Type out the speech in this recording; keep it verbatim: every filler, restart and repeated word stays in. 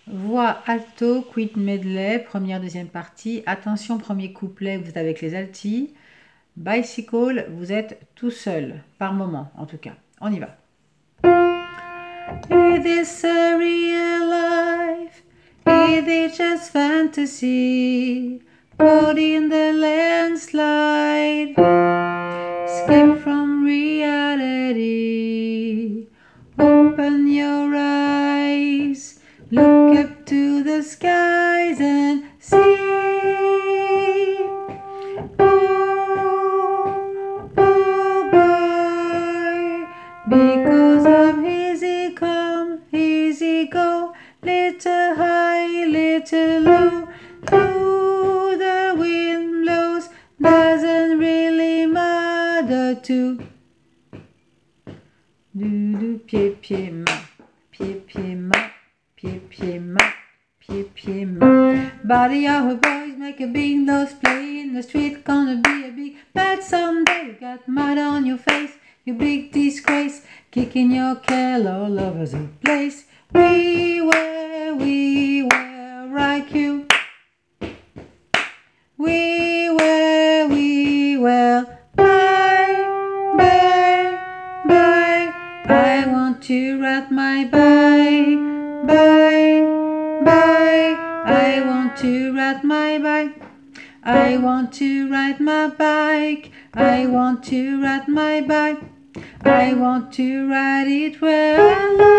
Voix alto, quint medley, première, deuxième partie. Attention, premier couplet, vous êtes avec les altis. Bicycle, vous êtes tout seul, par moment en tout cas. On y va. Is this a real life? Is it just fantasy? Caught in the landslide. Escape from reality. Open your eyes. Look up to the skies and see. Oh, oh boy, because I'm easy come, easy go, little high, little low. Though the wind blows, doesn't really matter to. Du, du, pied, pied, main, pied, pied, main, pied, pied, main, pied, pied, main. Body of a boys make a big nose play in the street, gonna be a big bad someday. You got mud on your face, you big disgrace, kicking your kell all over the place. We were, we were like you. We were, we were. Bye, bye, bye. I want to ride my bike. Bye, bye. I want to ride my bike. I want to ride my bike. I want to ride my bike. I want to ride it where I love.